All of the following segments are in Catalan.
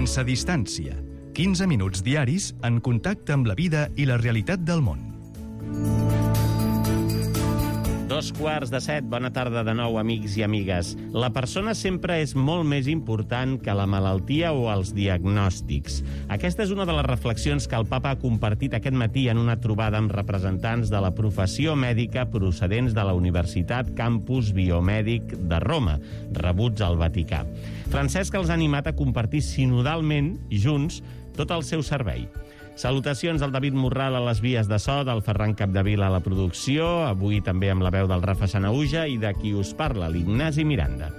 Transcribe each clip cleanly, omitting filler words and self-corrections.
Sense distància. 15 minuts diaris en contacte amb la vida i la realitat del món. 6:45, bona tarda de nou, amics i amigues. La persona sempre és molt més important que la malaltia o els diagnòstics. Aquesta és una de les reflexions que el papa ha compartit aquest matí en una trobada amb representants de la professió mèdica procedents de la Universitat Campus Biomèdic de Roma, rebuts al Vaticà. Francesc els ha animat a compartir sinodalment, junts, tot el seu servei. Salutacions al David Morral a les vies de so, del Ferran Capdevila a la producció, avui també amb la veu del Rafa Sanauja i de qui us parla, l'Ignasi Miranda.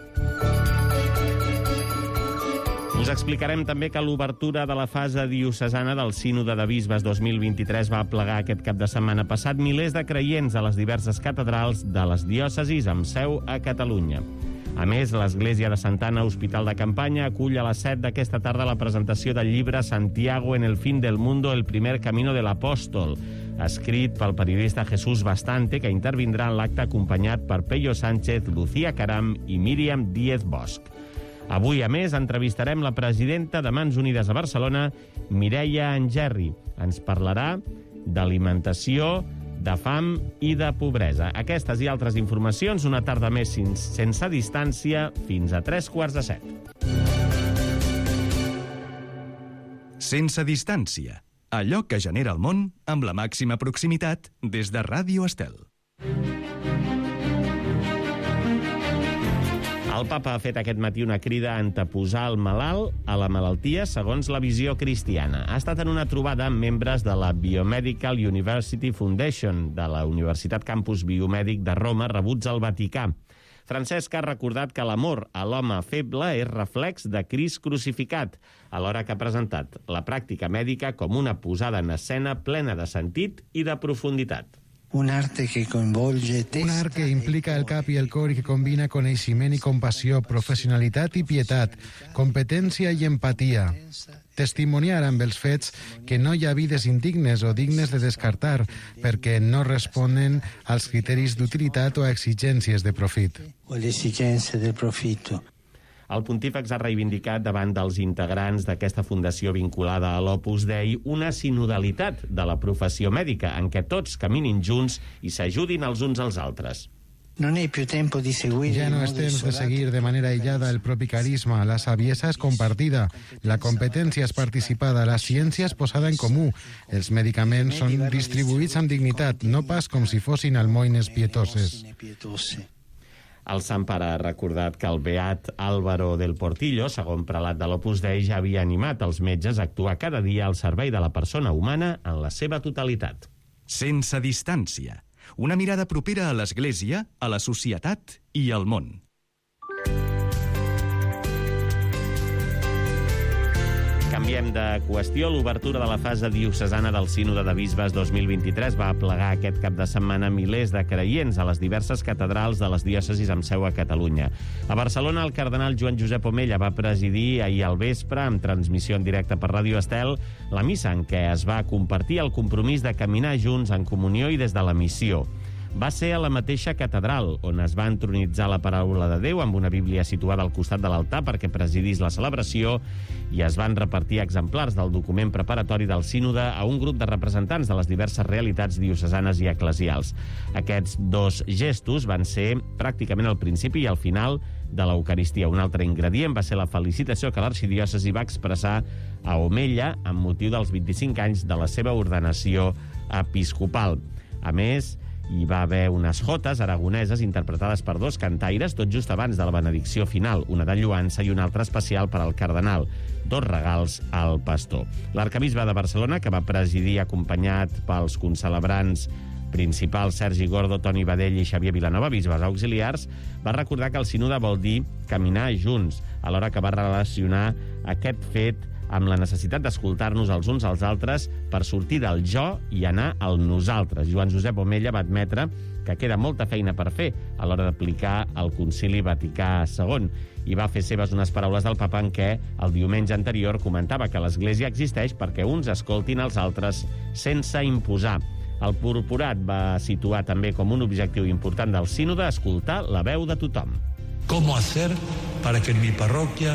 Us explicarem també que l'obertura de la fase diocesana del Sínode de Bisbes 2023 va aplegar aquest cap de setmana passat milers de creients a les diverses catedrals de les diòcesis amb seu a Catalunya. A més, l'Església de Santa Anna, Hospital de Campanya, acull a les 7 d'aquesta tarda la presentació del llibre Santiago en el fin del mundo, el primer camino del apóstol, escrit pel periodista Jesús Bastante, que intervindrà en l'acte acompanyat per Pello Sánchez, Lucía Caram i Míriam Díez Bosch. Avui, a més, entrevistarem la presidenta de Mans Unides a Barcelona, Mireia Angerri. Ens parlarà d'alimentació, de fam i de pobresa. Aquestes i altres informacions una tarda més sense distància fins a 7:15. Sense distància. Allò que genera el món amb la màxima proximitat des de Ràdio Estel. El papa ha fet aquest matí una crida a anteposar el malalt a la malaltia segons la visió cristiana. Ha estat en una trobada amb membres de la Biomedical University Foundation de la Universitat Campus Biomèdic de Roma, rebuts al Vaticà. Francesc ha recordat que l'amor a l'home feble és reflex de Crist crucificat, alhora que ha presentat la pràctica mèdica com una posada en escena plena de sentit i de profunditat. Un art que implica el cap i el cor i que combina coneixement i compassió, professionalitat i pietat, competència i empatia. Testimoniar amb els fets que no hi ha vides indignes o dignes de descartar perquè no responen als criteris d'utilitat o a exigències de profit. El pontífex ha reivindicat davant dels integrants d'aquesta fundació vinculada a l'Opus Dei una sinodalitat de la professió mèdica en què tots caminin junts i s'ajudin els uns als altres. Ja no és temps de seguir de manera aïllada el propi carisma, la saviesa és compartida, la competència és participada, la ciència és posada en comú, els medicaments són distribuïts amb dignitat, no pas com si fossin almoines pietoses. El Sant Pare ha recordat que el beat Álvaro del Portillo, segon prelat de l'Opus Dei, ja havia animat els metges a actuar cada dia al servei de la persona humana en la seva totalitat. Sense distància. Una mirada propera a l'Església, a la societat i al món. Canviem de qüestió. L'obertura de la fase diocesana del Sínode de Bisbes 2023 va aplegar aquest cap de setmana milers de creients a les diverses catedrals de les diòcesis amb seu a Catalunya. A Barcelona, el cardenal Joan Josep Omella va presidir ahir al vespre, amb transmissió en directe per Ràdio Estel, la missa en què es va compartir el compromís de caminar junts en comunió i des de la missió. Va ser a la mateixa catedral, on es va entronitzar la paraula de Déu amb una Bíblia situada al costat de l'altar perquè presidís la celebració i es van repartir exemplars del document preparatori del sínode a un grup de representants de les diverses realitats diocesanes i eclesials. Aquests dos gestos van ser pràcticament al principi i al final de l'Eucaristia. Un altre ingredient va ser la felicitació que l'arxidiòcesi va expressar a Omella amb motiu dels 25 anys de la seva ordenació episcopal. A més, hi va haver unes jotes aragoneses interpretades per dos cantaires tot just abans de la benedicció final, una de lloança i una altra especial per al cardenal, dos regals al pastor. L'arcabisbe de Barcelona, que va presidir acompanyat pels concelebrants principals Sergi Gordo, Toni Badell i Xavier Vilanova, bisbes auxiliars, va recordar que el sínode vol dir caminar junts, alhora que va relacionar aquest fet amb la necessitat d'escoltar-nos els uns als altres per sortir del jo i anar al nosaltres. Joan Josep Omella va admetre que queda molta feina per fer a l'hora d'aplicar el Concili Vaticà II i va fer seves unes paraules del papa en què el diumenge anterior comentava que l'Església existeix perquè uns escoltin els altres sense imposar. El purpurat va situar també com un objectiu important del sínode escoltar la veu de tothom. ¿Cómo hacer para que en mi parroquia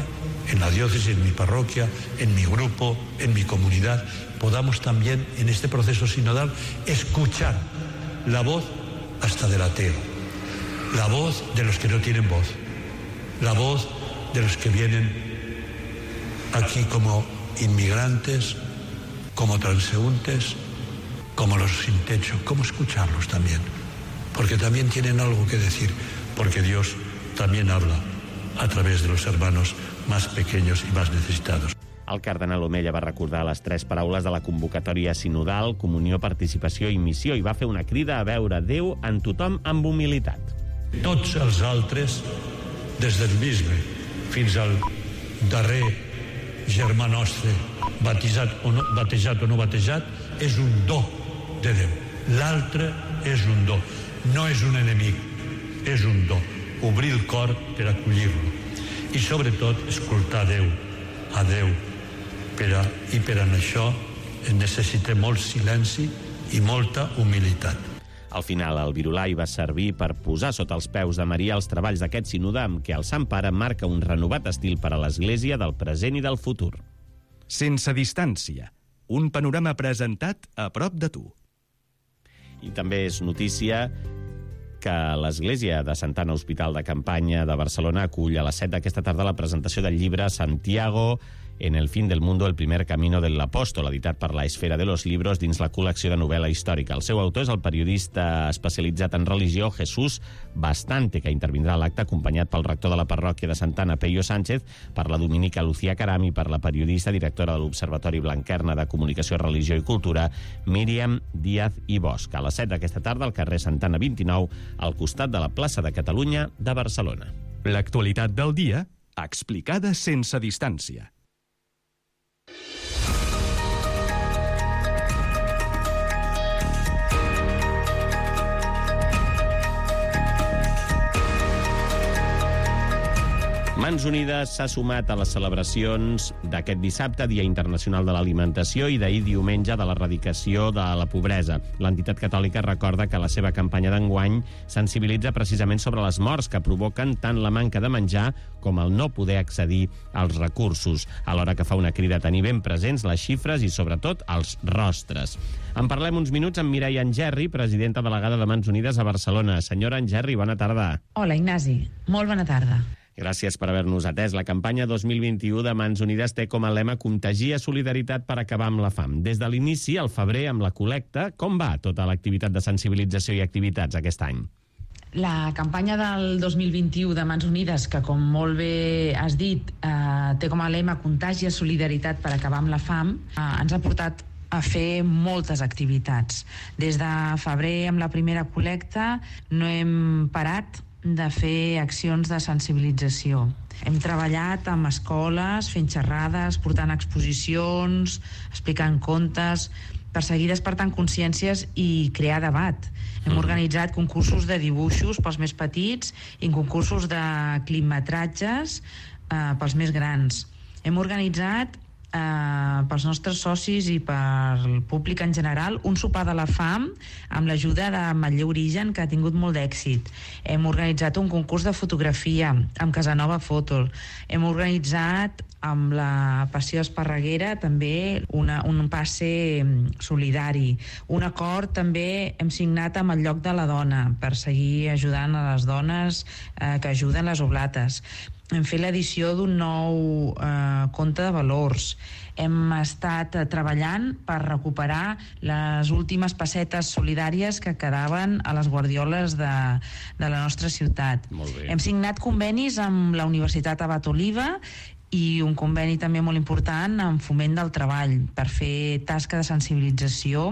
en la diócesis, en mi parroquia, en mi grupo, en mi comunidad, podamos también en este proceso sinodal escuchar la voz hasta del ateo, la voz de los que no tienen voz, la voz de los que vienen aquí como inmigrantes, como transeúntes, como los sin techo, cómo escucharlos también, porque también tienen algo que decir, porque Dios también habla a través de los hermanos más pequeños y más necesitados. El cardenal Omella va recordar les 3 paraules de la convocatòria sinodal, comunió, participació i missió, i va fer una crida a veure Déu en tothom amb humilitat. Tots els altres, des del bisbe fins al darrer germà nostre, batejat o no batejat, és un do de Déu. L'altre és un do, no és un enemic, és un do. Obrir el cor per acollir-lo. I sobretot escoltar a Déu, i per a això necessitem molt silenci i molta humilitat. Al final, el virulà hi va servir per posar sota els peus de Maria els treballs d'aquest sínode amb què el Sant Pare marca un renovat estil per a l'Església del present i del futur. Sense distància, un panorama presentat a prop de tu. I també és notícia que l'Església de Santa Anna Hospital de Campanya de Barcelona acull a les 7 d'aquesta tarda la presentació del llibre Santiago en el fin del mundo, el primer camino del apóstol, editat per la Esfera de los Libros dins la col·lecció de novel·la històrica. El seu autor és el periodista especialitzat en religió Jesús Bastante, que intervindrà a l'acte acompanyat pel rector de la parròquia de Santa Anna, Peyo Sánchez, per la dominica Lucía Caram i per la periodista directora de l'Observatori Blanquerna de Comunicació, Religió i Cultura, Míriam Díaz i Bosch. A les 7 d'aquesta tarda al carrer Santa Anna 29, al costat de la plaça de Catalunya de Barcelona. L'actualitat del dia, explicada sense distància. Mans Unides s'ha sumat a les celebracions d'aquest dissabte, Dia Internacional de l'Alimentació, i d'ahir diumenge de l'erradicació de la pobresa. L'entitat catòlica recorda que la seva campanya d'enguany sensibilitza precisament sobre les morts que provoquen tant la manca de menjar com el no poder accedir als recursos, alhora que fa una crida a tenir ben presents les xifres i, sobretot, els rostres. En parlem uns minuts amb Mireia Angerri, presidenta delegada de Mans Unides a Barcelona. Senyora Angerri, bona tarda. Hola, Ignasi. Molt bona tarda. Gràcies per haver-nos atès. La campanya 2021 de Mans Unides té com a lema Contagia solidaritat per acabar amb la fam. Des de l'inici, al febrer, amb la col·lecta, com va tota l'activitat de sensibilització i activitats aquest any? La campanya del 2021 de Mans Unides, que com molt bé has dit, té com a lema Contagia solidaritat per acabar amb la fam, ens ha portat a fer moltes activitats. Des de febrer, amb la primera col·lecta, no hem parat de fer accions de sensibilització. Hem treballat amb escoles, fent xerrades, portant exposicions, explicant contes, perseguir despertant consciències i crear debat. Hem organitzat concursos de dibuixos pels més petits i concursos de clipmetratges pels més grans. Hem organitzat pels nostres socis i pel públic en general un sopar de la fam amb l'ajuda de Matller Origen, que ha tingut molt d'èxit. Hem organitzat un concurs de fotografia amb Casanova Fotol. Hem organitzat amb la Passió Esparreguera també un passe solidari. Un acord també hem signat amb el Lloc de la Dona per seguir ajudant a les dones que ajuden les oblates. Hem fet l'edició d'un nou compte de valors. Hem estat treballant per recuperar les últimes pessetes solidàries que quedaven a les guardioles de la nostra ciutat. Hem signat convenis amb la Universitat Abat Oliba i un conveni també molt important amb Foment del Treball per fer tasca de sensibilització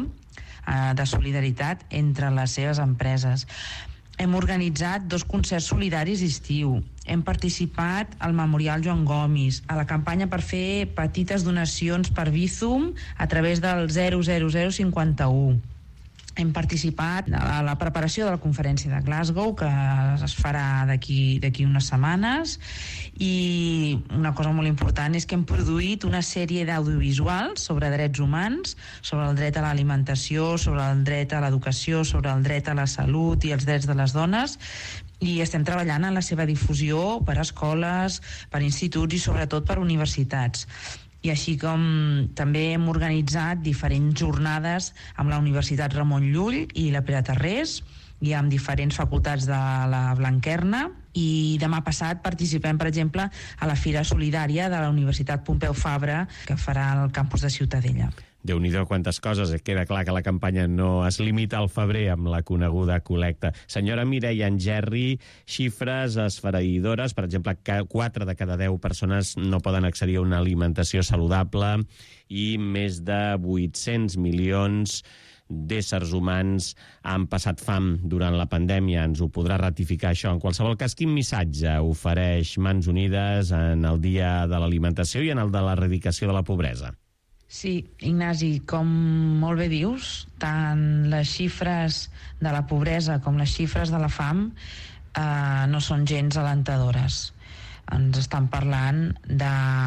de solidaritat entre les seves empreses. Hem organitzat 2 concerts solidaris d'estiu. Hem participat al Memorial Joan Gomis, a la campanya per fer petites donacions per Bizum a través del 00051. hem participat a la preparació de la conferència de Glasgow, que es farà d'aquí unes setmanes, i una cosa molt important és que hem produït una sèrie d'audiovisuals sobre drets humans, sobre el dret a l'alimentació, sobre el dret a l'educació, sobre el dret a la salut i els drets de les dones, i estem treballant en la seva difusió per a escoles, per a instituts i sobretot per a universitats. I així com també hem organitzat diferents jornades amb la Universitat Ramon Llull i la Pere Tarrés i amb diferents facultats de la Blanquerna, i demà passat participem, per exemple, a la Fira Solidària de la Universitat Pompeu Fabra, que farà al campus de Ciutadella. Déu-n'hi-do quantes coses. Queda clar que la campanya no es limita al febrer amb la coneguda col·lecta. Senyora Mireia Engerri, xifres esfereïdores. Per exemple, 4 de cada 10 persones no poden accedir a una alimentació saludable i més de 800 milions d'éssers humans han passat fam durant la pandèmia. Ens ho podrà ratificar, això. En qualsevol cas, quin missatge ofereix Mans Unides en el Dia de l'Alimentació i en el de l'erradicació de la pobresa? Sí, Ignasi, com molt bé dius, tant les xifres de la pobresa com les xifres de la fam no són gens alentadores. Ens estan parlant de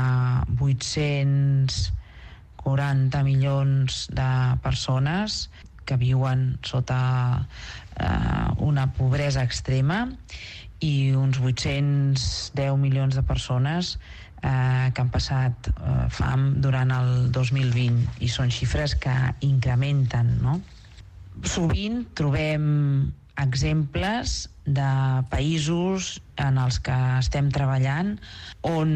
840 milions de persones que viuen sota una pobresa extrema i uns 810 milions de persones que han passat fam durant el 2020, i són xifres que incrementen, no? Sovint trobem exemples de països en els que estem treballant on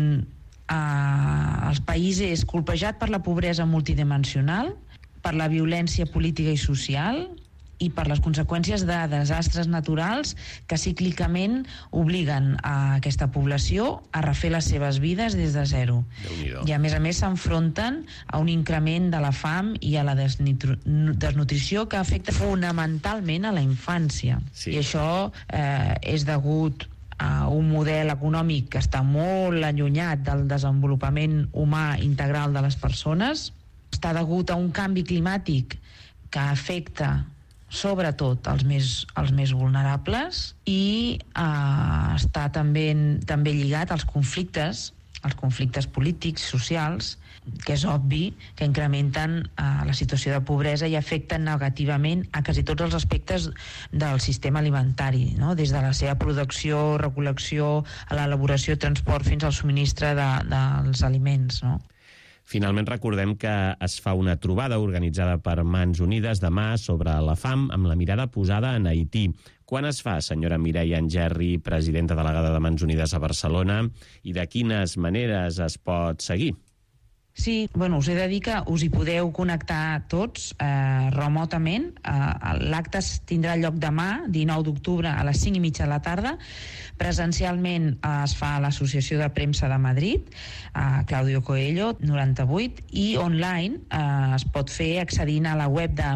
el país és colpejat per la pobresa multidimensional, per la violència política i social i per les conseqüències de desastres naturals que cíclicament obliguen a aquesta població a refer les seves vides des de zero. I a més s'enfronten a un increment de la fam i a la desnutrició que afecta fonamentalment a la infància. Sí. I això és degut a un model econòmic que està molt allunyat del desenvolupament humà integral de les persones, està degut a un canvi climàtic que afecta sobretot els més vulnerables, i està també lligat als conflictes polítics, socials, que és obvi que incrementen la situació de pobresa i afecten negativament a quasi tots els aspectes del sistema alimentari, no? Des de la seva producció, recol·lecció, a l'elaboració, transport, fins al subministre dels aliments, no? Finalment, recordem que es fa una trobada organitzada per Mans Unides demà sobre la fam amb la mirada posada en Haití. Quan es fa, senyora Mireia Engerri, presidenta delegada de Mans Unides a Barcelona, i de quines maneres es pot seguir? Sí, us he de dir que us hi podeu connectar tots remotament. L'acte tindrà lloc demà, 19 d'octubre, a les 5:30 de la tarda. Presencialment es fa a l'Associació de Premsa de Madrid, a Claudio Coelho, 98, i online es pot fer accedint a la web de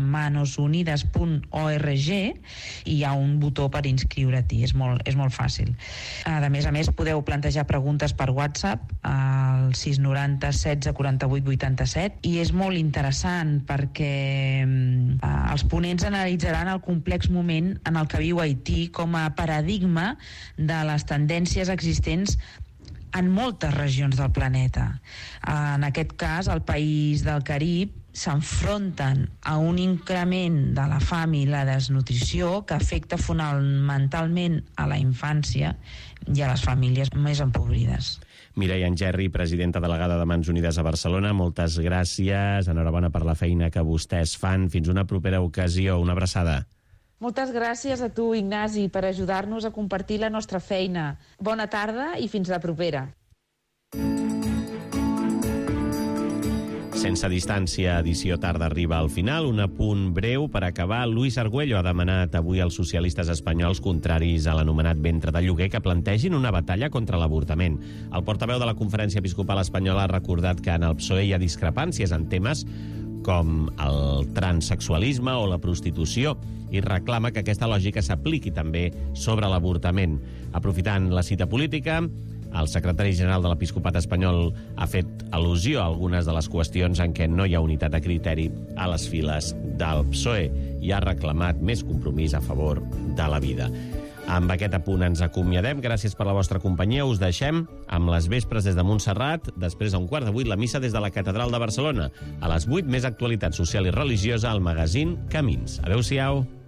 manosunides.org, i hi ha un botó per inscriure-t'hi, és molt fàcil. A més, podeu plantejar preguntes per WhatsApp al 690 16 48 87, i és molt interessant perquè els ponents analitzaran el complex moment en el que viu Haití com a paradigma de les tendències existents en moltes regions del planeta. En aquest cas, el país del Carib s'enfronten a un increment de la fam i la desnutrició que afecta fonamentalment a la infància i a les famílies més empobrides. Mireia Engerri, presidenta delegada de Mans Unides a Barcelona, moltes gràcies, enhorabona per la feina que vostès fan. Fins una propera ocasió, una abraçada. Moltes gràcies a tu, Ignasi, per ajudar-nos a compartir la nostra feina. Bona tarda i fins la propera. Sense distància, edició tarda arriba al final. Un apunt breu per acabar. Luis Argüello ha demanat avui als socialistes espanyols contraris a l'anomenat ventre de lloguer que plantegin una batalla contra l'avortament. El portaveu de la Conferència Episcopal Espanyola ha recordat que en el PSOE hi ha discrepàncies en temes com el transsexualisme o la prostitució, i reclama que aquesta lògica s'apliqui també sobre l'avortament. Aprofitant la cita política, el secretari general de l'Episcopat espanyol ha fet al·lusió a algunes de les qüestions en què no hi ha unitat de criteri a les files del PSOE. i ha reclamat més compromís a favor de la vida. Amb aquest apunt ens acomiadem. Gràcies per la vostra companyia. Us deixem amb les vespres des de Montserrat, després a 7:15 la missa des de la Catedral de Barcelona. A les 8, més actualitat social i religiosa al magazín Camins. Adéu-siau.